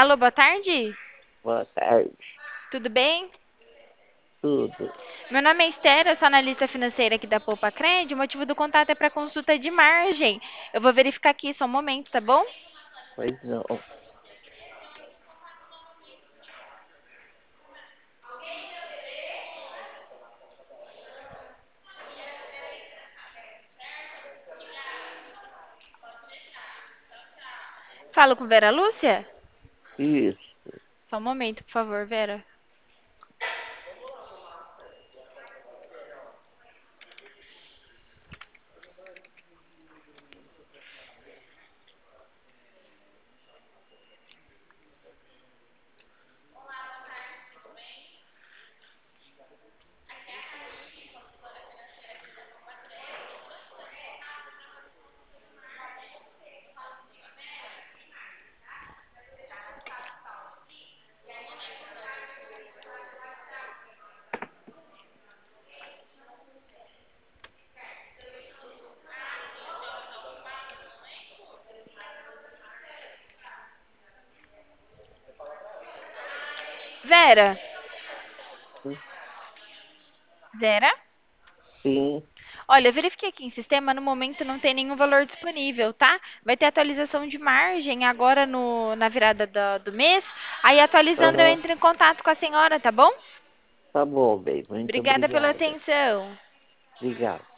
Alô, boa tarde? Boa tarde. Tudo bem? Tudo. Meu nome é Esther, eu sou analista financeira aqui da Poupa Cred. O motivo do contato é para consulta de margem. Eu vou verificar aqui só um momento, tá bom? Pois não. Falo com Vera Lúcia? Isso. Só um momento, por favor, Vera. Vera? Vera? Sim, Olha, eu verifiquei aqui em sistema, no momento não tem nenhum valor disponível, tá? Vai ter atualização de margem agora na virada do mês. Aí, atualizando, eu aham. entro em contato com a senhora, tá bom? Tá bom, bem. Muito Obrigada pela obrigada. atenção. Obrigado.